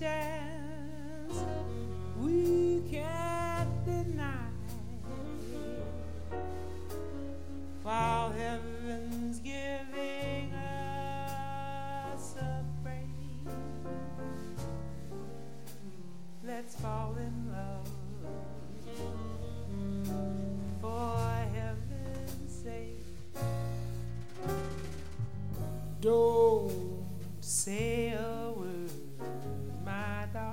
chance we can't deny. While heaven's giving us a break, let's fall in love for heaven's sake. Don't say